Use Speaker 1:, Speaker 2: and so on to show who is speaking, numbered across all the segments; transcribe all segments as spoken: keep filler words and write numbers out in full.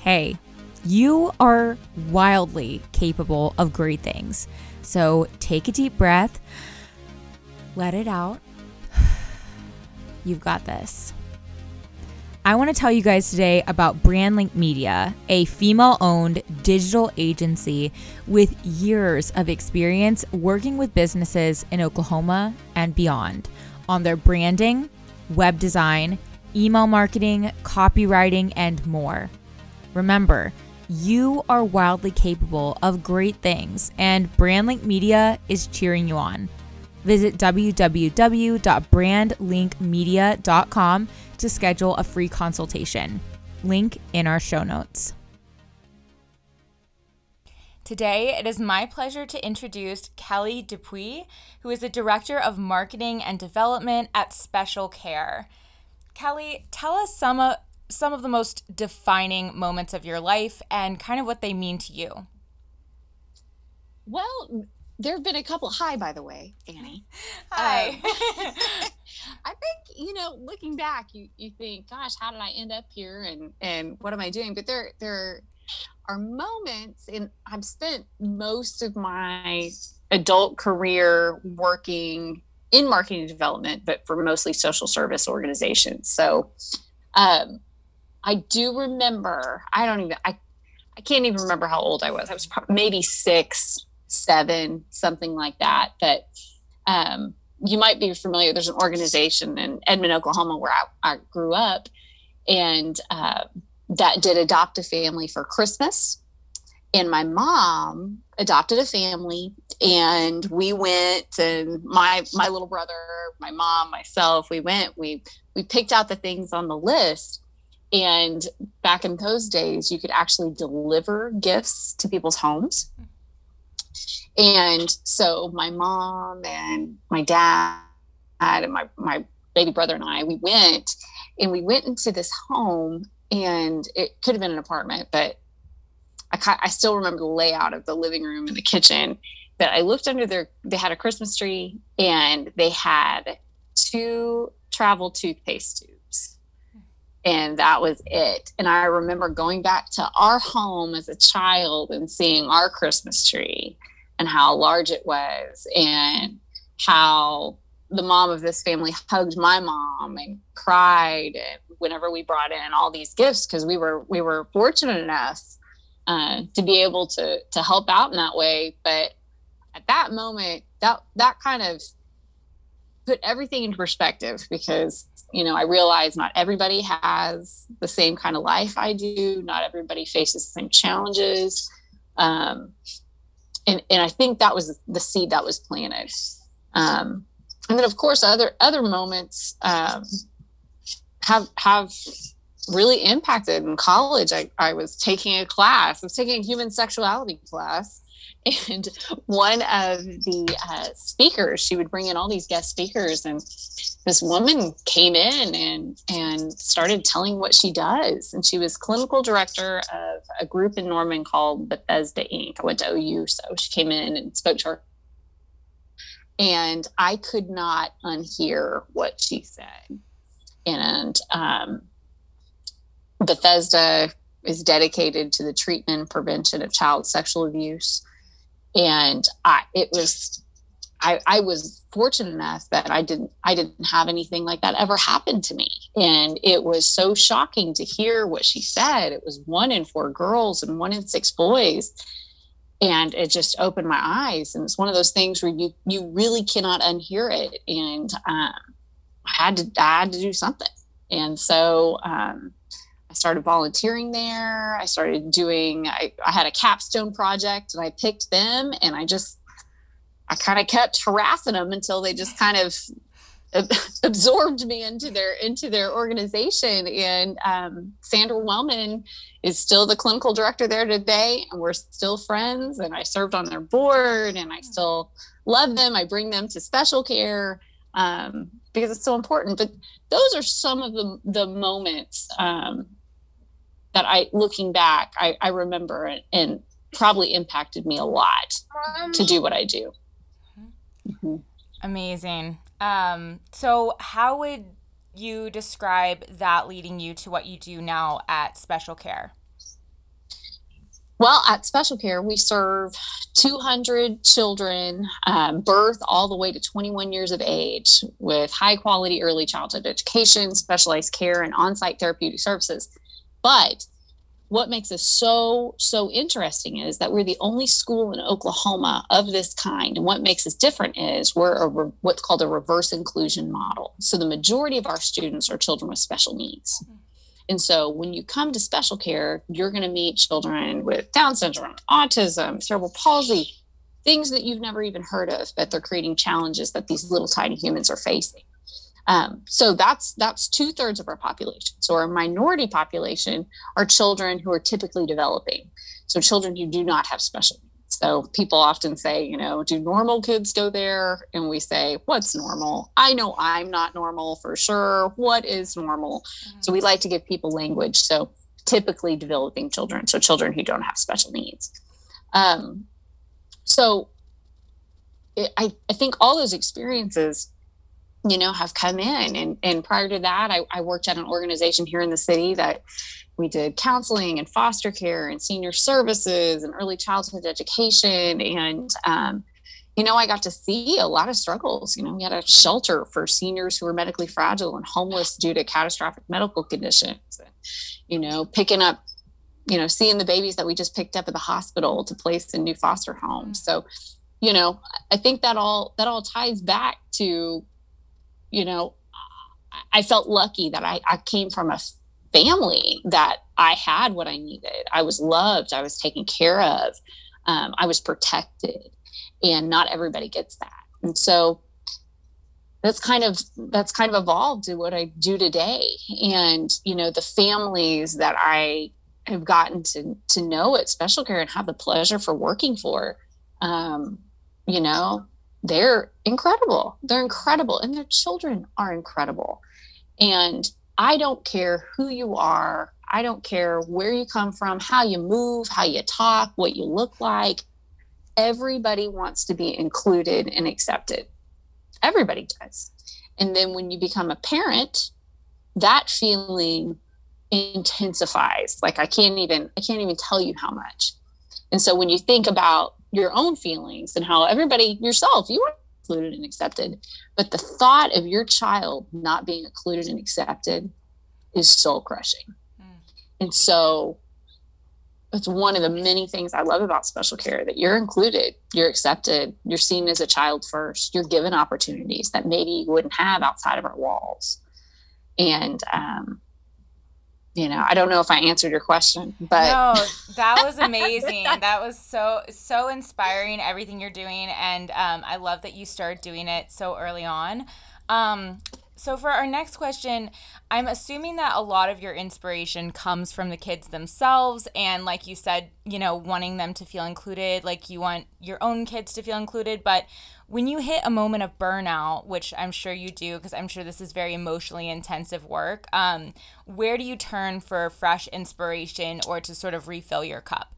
Speaker 1: hey, you are wildly capable of great things. So take a deep breath, let it out. You've got this. I want to tell you guys today about BrandLink Media, a female-owned digital agency with years of experience working with businesses in Oklahoma and beyond on their branding, web design, email marketing, copywriting, and more. Remember, you are wildly capable of great things, and BrandLink Media is cheering you on. Visit w w w dot brand link media dot com to schedule a free consultation. Link in our show notes. Today, it is my pleasure to introduce Kelly Dupuis, who is the Director of Marketing and Development at Special Care. Kelly, tell us some of, some of the most defining moments of your life and kind of what they mean to you.
Speaker 2: Well, there have been a couple. Hi, by the way, Annie.
Speaker 1: Hi.
Speaker 2: Um, I think, you know, looking back, you, you think, gosh, how did I end up here and, and what am I doing? But there, there are moments, and I've spent most of my adult career working in marketing and development, but for mostly social service organizations. So um, I do remember, I don't even, I, I can't even remember how old I was. I was probably maybe six, seven, something like that. But um, you might be familiar. There's an organization in Edmond, Oklahoma, where I, I grew up, and uh, that did adopt a family for Christmas. And my mom adopted a family, and we went, and my my little brother, my mom, myself, we went. We we picked out the things on the list. And back in those days, you could actually deliver gifts to people's homes. And so my mom and my dad and my, my baby brother and I, we went and we went into this home, and it could have been an apartment, but I, I still remember the layout of the living room and the kitchen. But I looked under their, they had a Christmas tree, and they had two travel toothpaste tubes. And that was it. And I remember going back to our home as a child and seeing our Christmas tree and how large it was, and how the mom of this family hugged my mom and cried. And whenever we brought in all these gifts, because we were we were fortunate enough uh, to be able to to help out in that way. But at that moment, that that kind of put everything into perspective, because you know I realized not everybody has the same kind of life I do. Not everybody faces the same challenges. Um, And, and I think that was the seed that was planted. Um, and then, of course, other other moments um, have have really impacted. In college, I, I was taking a class. I was taking a human sexuality class. And one of the uh, speakers, she would bring in all these guest speakers. And this woman came in and, and started telling what she does. And she was clinical director of a group in Norman called Bethesda Incorporated. I went to O U, so she came in and spoke to her. And I could not unhear what she said. And um, Bethesda is dedicated to the treatment and prevention of child sexual abuse. And I, it was, I, I was fortunate enough that I didn't, I didn't have anything like that ever happen to me. And it was so shocking to hear what she said. It was one in four girls and one in six boys. And it just opened my eyes. And it's one of those things where you, you really cannot unhear it. And um, I had to, I had to do something. And so, um, I started volunteering there. I started doing, I, I had a capstone project, and I picked them, and I just, I kind of kept harassing them until they just kind of absorbed me into their, into their organization. And um, Sandra Wellman is still the clinical director there today, and we're still friends, and I served on their board, and I still love them. I bring them to Special Care um, because it's so important. But those are some of the, the moments um, that I, looking back, I, I remember and, and probably impacted me a lot to do what I do.
Speaker 1: Mm-hmm. Amazing. Um, so how would you describe that leading you to what you do now at Special Care?
Speaker 2: Well, at Special Care, we serve two hundred children, um, birth all the way to twenty-one years of age, with high quality early childhood education, specialized care, and on site therapeutic services. But what makes us so, so interesting is that we're the only school in Oklahoma of this kind. And what makes us different is we're a re- what's called a reverse inclusion model. So the majority of our students are children with special needs. And so when you come to Special Care, you're going to meet children with Down syndrome, autism, cerebral palsy, things that you've never even heard of, but they're creating challenges that these little tiny humans are facing. Um, so that's that's two thirds of our population. So our minority population are children who are typically developing. So children who do not have special needs. So people often say, you know, do normal kids go there? And we say, what's normal? I know I'm not normal for sure. What is normal? Mm-hmm. So we like to give people language. So typically developing children, so children who don't have special needs. Um, so it, I, I think all those experiences, you know, have come in. And, and prior to that, I, I worked at an organization here in the city that we did counseling and foster care and senior services and early childhood education. And, um, you know, I got to see a lot of struggles. You know, we had a shelter for seniors who were medically fragile and homeless due to catastrophic medical conditions. And, you know, picking up, you know, seeing the babies that we just picked up at the hospital to place in new foster homes. So, you know, I think that all, that all ties back to, you know, I felt lucky that I, I came from a family that I had what I needed. I was loved. I was taken care of. Um, I was protected, and not everybody gets that. And so that's kind of, that's kind of evolved to what I do today. And, you know, the families that I have gotten to, to know at Special Care and have the pleasure for working for, um, you know, they're incredible. They're incredible. And their children are incredible. And I don't care who you are. I don't care where you come from, how you move, how you talk, what you look like. Everybody wants to be included and accepted. Everybody does. And then when you become a parent, that feeling intensifies. Like I can't even, I can't even tell you how much. And so when you think about your own feelings and how everybody, yourself, you are included and accepted, but the thought of your child not being included and accepted is soul crushing. Mm. And so it's one of the many things I love about Special Care, that you're included, you're accepted, you're seen as a child first, you're given opportunities that maybe you wouldn't have outside of our walls. And, um, you know, I don't know if I answered your question, but
Speaker 1: no, that was amazing. That was so, so inspiring, everything you're doing. And um, I love that you started doing it so early on. Um, so for our next question, I'm assuming that a lot of your inspiration comes from the kids themselves. And like you said, you know, wanting them to feel included, like you want your own kids to feel included. But when you hit a moment of burnout, which I'm sure you do, because I'm sure this is very emotionally intensive work, um, where do you turn for fresh inspiration or to sort of refill your cup?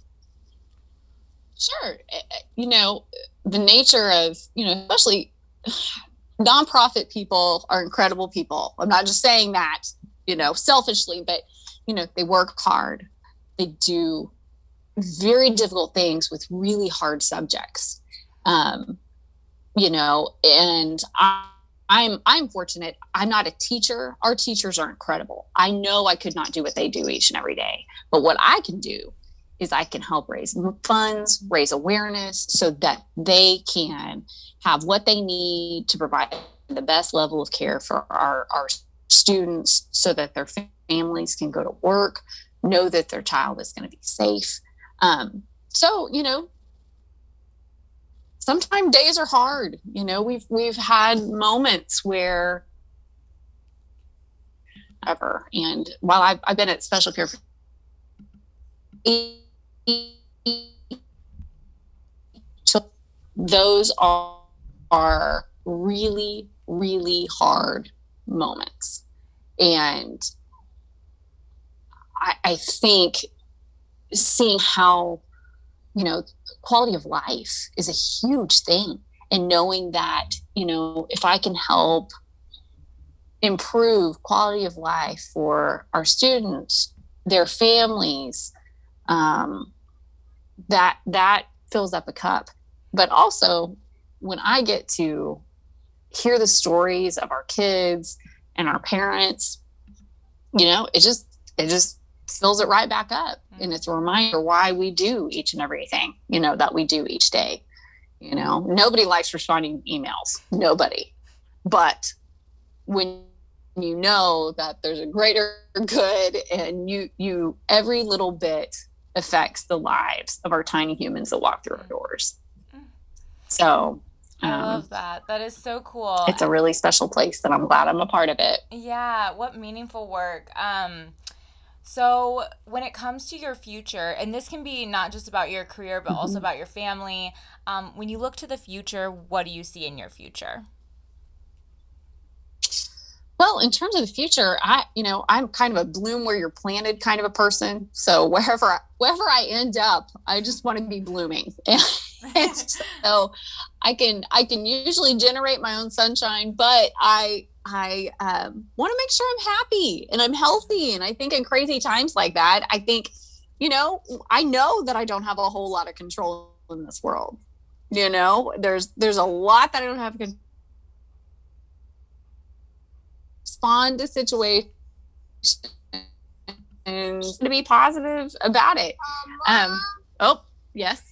Speaker 2: Sure. You know, the nature of, you know, especially nonprofit people are incredible people. I'm not just saying that, you know, selfishly, but, you know, they work hard. They do very difficult things with really hard subjects. Um, you know, and I, I'm, I'm fortunate. I'm not a teacher. Our teachers are incredible. I know I could not do what they do each and every day, but what I can do is I can help raise funds, raise awareness so that they can have what they need to provide the best level of care for our, our students so that their families can go to work, know that their child is going to be safe. Um, so, you know, sometimes days are hard. You know, we've, we've had moments where ever. And while I've, I've been at Special Care for those are, are really, really hard moments. And I, I think seeing how, you know, quality of life is a huge thing. And knowing that, you know, if I can help improve quality of life for our students, their families, um, that, that fills up a cup. But also when I get to hear the stories of our kids and our parents, you know, it just, it just fills it right back up. Mm-hmm. And it's a reminder why we do each and everything, you know, that we do each day. You know, nobody likes responding emails, nobody. But when you know that there's a greater good and you, you, every little bit affects the lives of our tiny humans that walk through our doors. So
Speaker 3: I
Speaker 2: um,
Speaker 3: love that. That is so cool.
Speaker 2: It's a really special place that I'm glad I'm a part of it.
Speaker 3: Yeah. What meaningful work. Um, So when it comes to your future, and this can be not just about your career, but mm-hmm. also about your family, um, when you look to the future, what do you see in your future?
Speaker 2: Well, in terms of the future, I, you know, I'm kind of a bloom where you're planted kind of a person. So wherever, I, wherever I end up, I just want to be blooming. And so I can, I can usually generate my own sunshine, but I, I um, want to make sure I'm happy and I'm healthy. And I think in crazy times like that, I think, you know, I know that I don't have a whole lot of control in this world. You know, there's, there's a lot that I don't have control. Respond to situations and to be positive about it. Um, oh, yes.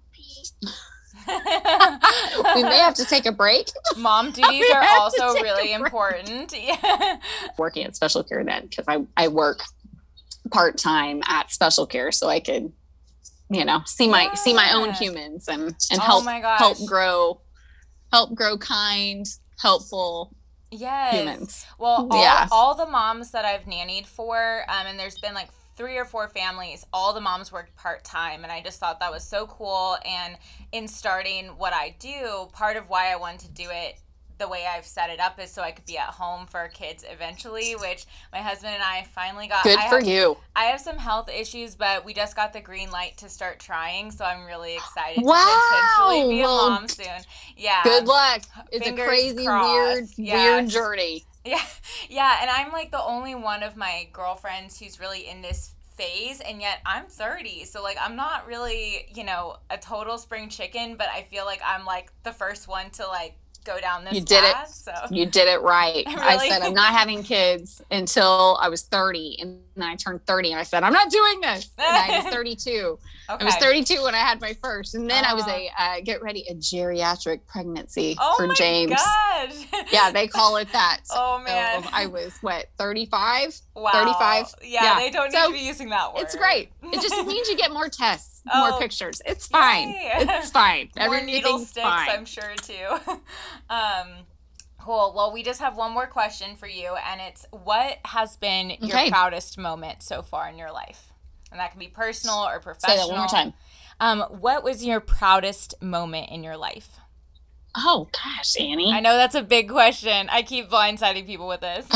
Speaker 2: We may have to take a break.
Speaker 3: Mom duties are also really important. Yeah.
Speaker 2: Working at special care then, because I, I work part-time at special care, so I could, you know, see my yeah. see my own humans and, and help
Speaker 3: oh my gosh.
Speaker 2: help grow help grow kind, helpful
Speaker 3: yes.
Speaker 2: humans.
Speaker 3: Well, all, yeah. all the moms that I've nannied for, um, and there's been like three or four families, all the moms worked part-time, and I just thought that was so cool. And in starting what I do, part of why I wanted to do it the way I've set it up is so I could be at home for our kids eventually, which my husband and I finally got.
Speaker 2: Good
Speaker 3: I
Speaker 2: for
Speaker 3: have,
Speaker 2: you.
Speaker 3: I have some health issues, but we just got the green light to start trying, so I'm really excited
Speaker 2: wow.
Speaker 3: to potentially be a
Speaker 2: well,
Speaker 3: mom soon. Yeah.
Speaker 2: Good luck. It's
Speaker 3: Fingers
Speaker 2: a crazy,
Speaker 3: crossed.
Speaker 2: weird,
Speaker 3: yeah.
Speaker 2: weird journey.
Speaker 3: Yeah. Yeah, and I'm like the only one of my girlfriends who's really in this phase, and yet I'm thirty, so like I'm not really, you know, a total spring chicken, but I feel like I'm like the first one to like go down this
Speaker 2: you did
Speaker 3: path,
Speaker 2: it
Speaker 3: so
Speaker 2: you did it right.
Speaker 3: Really?
Speaker 2: I said I'm not having kids until I was thirty, and then I turned thirty and I said I'm not doing this, and I was thirty-two. Okay. I was thirty-two when I had my first, and then uh, I was a uh, get ready a geriatric pregnancy
Speaker 3: oh
Speaker 2: for
Speaker 3: my
Speaker 2: James.
Speaker 3: Gosh.
Speaker 2: Yeah, they call it that. So,
Speaker 3: oh man,
Speaker 2: so I was what thirty-five.
Speaker 3: Wow.
Speaker 2: thirty-five.
Speaker 3: Yeah, yeah. They don't need so, to be using that word.
Speaker 2: It's great. It just means you get more tests, oh, more pictures. It's fine. Yay. It's fine.
Speaker 3: More needle sticks,
Speaker 2: fine.
Speaker 3: I'm sure too. um. Cool. Well, we just have one more question for you, and it's what has been your okay. proudest moment so far in your life? And that can be personal or professional.
Speaker 2: Say that one more time.
Speaker 3: Um, what was your proudest moment in your life?
Speaker 2: Oh, gosh, Annie.
Speaker 3: I know that's a big question. I keep blindsiding people with this.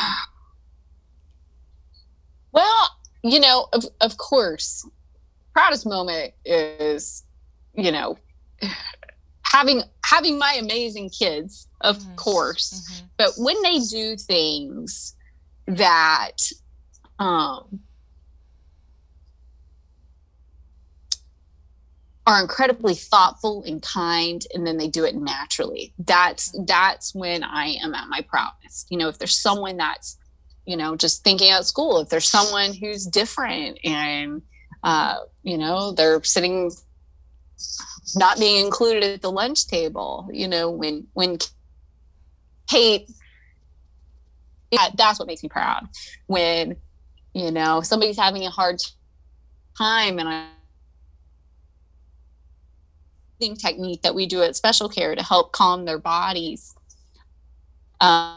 Speaker 2: Well, you know, of, of course, proudest moment is, you know, having having my amazing kids, of mm-hmm. course. Mm-hmm. But when they do things that um, are incredibly thoughtful and kind, and then they do it naturally, that's that's when I am at my proudest. You know, if there's someone that's, you know, just thinking at school, if there's someone who's different and, uh, you know, they're sitting, not being included at the lunch table, you know, when, when Kate, yeah, that's what makes me proud. When, you know, somebody's having a hard time, and I think technique that we do at special care to help calm their bodies. Uh,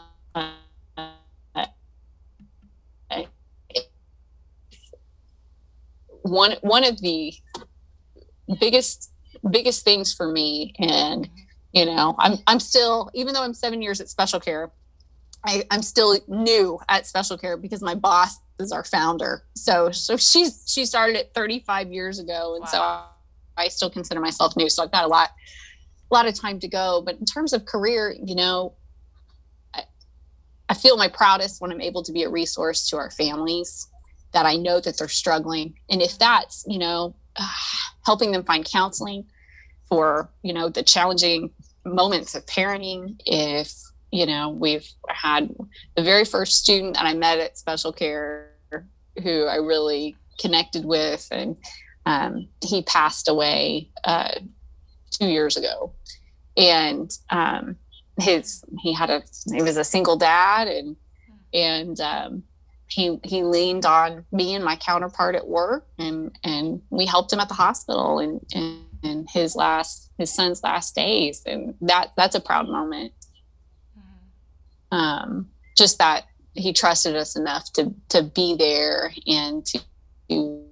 Speaker 2: one, one of the biggest biggest things for me, and you know, I'm I'm still, even though I'm seven years at special care, I, I'm still new at special care because my boss is our founder. So so she's she started it thirty-five years ago, and wow. so I, I still consider myself new. So I've got a lot a lot of time to go. But in terms of career, you know, I, I feel my proudest when I'm able to be a resource to our families that I know that they're struggling. And if that's, you know, uh, helping them find counseling for, you know, the challenging moments of parenting. If, you know, we've had the very first student that I met at Special Care who I really connected with, and um, he passed away uh, two years ago. And um, his, he had a, he was a single dad, and, and um, he, he leaned on me and my counterpart at work, and, and we helped him at the hospital and, and, and his last, his son's last days. And that, that's a proud moment. Mm-hmm. Um, just that he trusted us enough to, to be there and to, to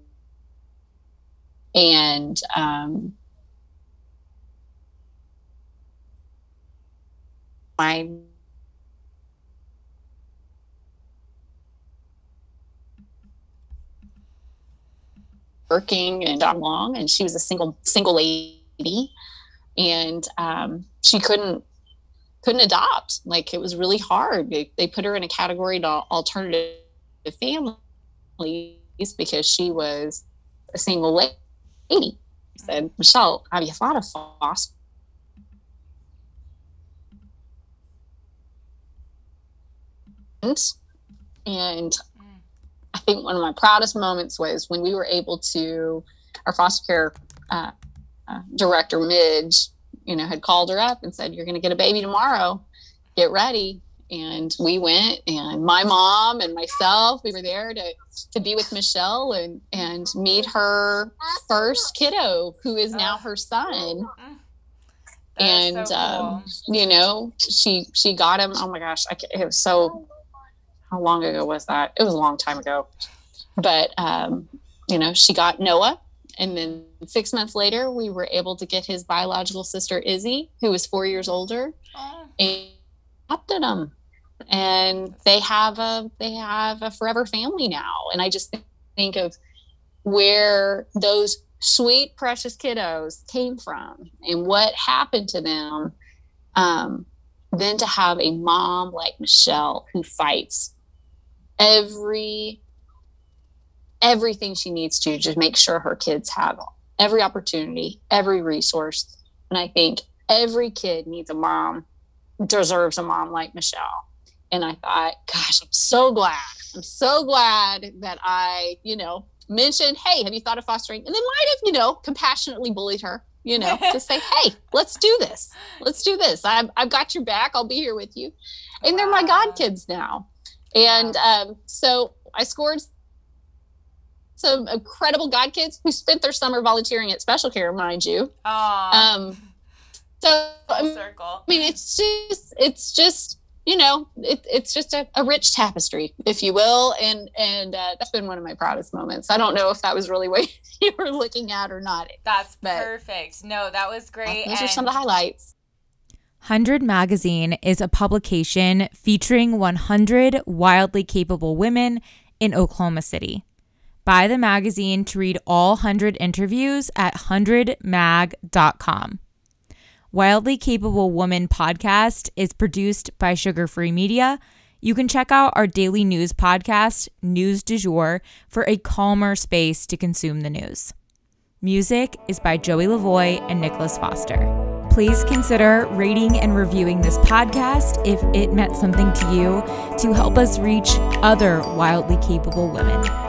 Speaker 2: and, um, my working and got along, and she was a single single lady, and um, she couldn't couldn't adopt. Like, it was really hard. They, they put her in a category to alternative families because she was a single lady. She said, Michelle, have you thought of foster? And I think one of my proudest moments was when we were able to, our foster care uh, uh, director, Midge, you know, had called her up and said, you're going to get a baby tomorrow, get ready. And we went, and my mom and myself, we were there to, to be with Michelle and, and meet her first kiddo, who is now her son. That and, so um, cool. you know, she, she got him. Oh my gosh. I, it was so, how long ago was that? It was a long time ago, but, um, you know, she got Noah, and then six months later, we were able to get his biological sister, Izzy, who was four years older, oh. and adopted him. And they have a, they have a forever family now. And I just think of where those sweet, precious kiddos came from and what happened to them. Um, then to have a mom like Michelle who fights every, everything she needs to just make sure her kids have every opportunity, every resource. And I think every kid needs a mom, deserves a mom like Michelle. And I thought, gosh, I'm so glad. I'm so glad that I, you know, mentioned, hey, have you thought of fostering? And then might have, you know, compassionately bullied her, you know, to say, hey, let's do this. Let's do this. I've, I've got your back. I'll be here with you. And wow. They're my god kids now. And wow. um, so I scored some incredible god kids who spent their summer volunteering at Special Care, mind you.
Speaker 3: Aww.
Speaker 2: Um, so,
Speaker 3: Full circle.
Speaker 2: I mean, it's just, it's just, you know, it, it's just a, a rich tapestry, if you will. And, and uh, that's been one of my proudest moments. I don't know if that was really what you were looking at or not.
Speaker 3: That's perfect. No, that was great.
Speaker 2: Those and- are some of the highlights.
Speaker 1: one hundred Magazine is a publication featuring one hundred wildly capable women in Oklahoma City. Buy the magazine to read all one hundred interviews at one hundred mag dot com. Wildly Capable Woman podcast is produced by Sugar Free Media. You can check out our daily news podcast, News du Jour, for a calmer space to consume the news. Music is by Joey Lavoie and Nicholas Foster. Please consider rating and reviewing this podcast if it meant something to you to help us reach other wildly capable women.